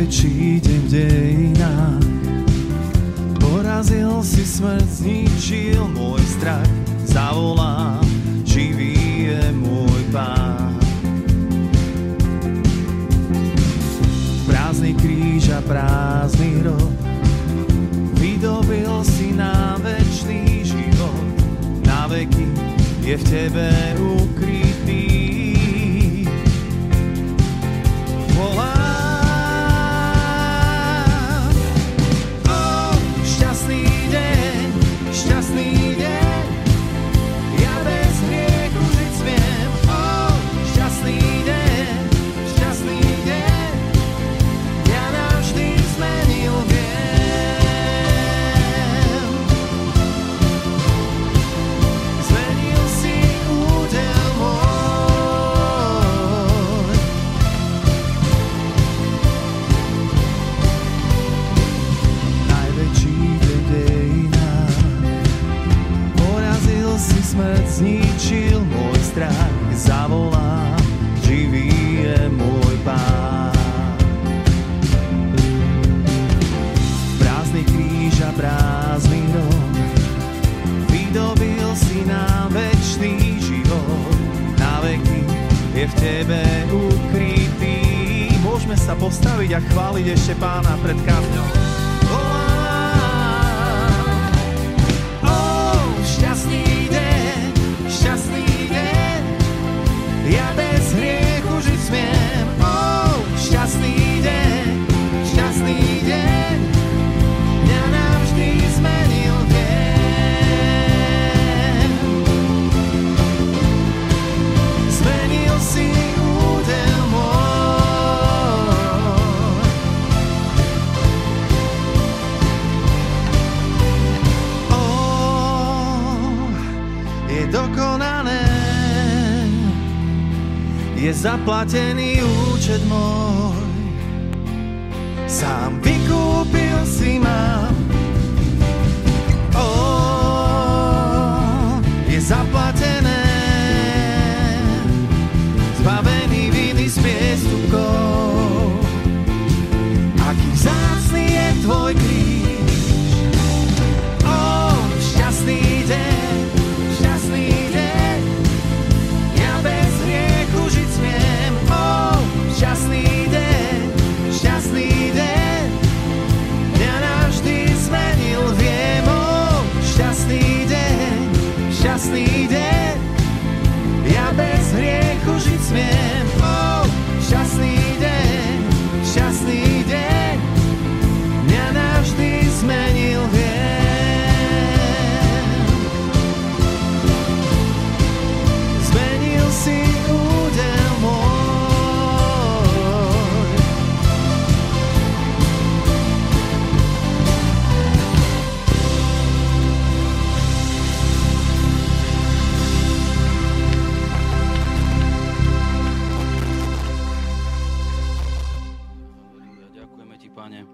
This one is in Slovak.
najväčší deň v dejinách. Porazil si smrť, zničil môj strach, zavolám, živý je môj Pán. Prázdny kríž a prázdny hrob, vydobil si nám večný život, na veky je v tebe ukrytý. Volám, šťastný deň, šťastný deň, ja bez hriechu žiť smiem. Šťastný deň, šťastný deň, ja navždy zmenil viem. Zmenil si údel môj. Najväčší deň v dejinách, porazil si smrť, zničil môj strach, zavolám, živý je môj Pán. Prázdny kríž a prázdny hrob, vydobil si nám večný život, na veky je v tebe ukrytý. Môžeme sa postaviť a chváliť ešte Pána pred kázňou. Šťastný deň, šťastný deň, ja bez hriechu žiť smiem. Šťastný deň, šťastný deň, mňa navždy zmenil viem. Zmenil si údel môj. Je dokonané, je zaplatený účet môj. Sám vykúpil si ma. Je zaplatené, zbavený viny spiech.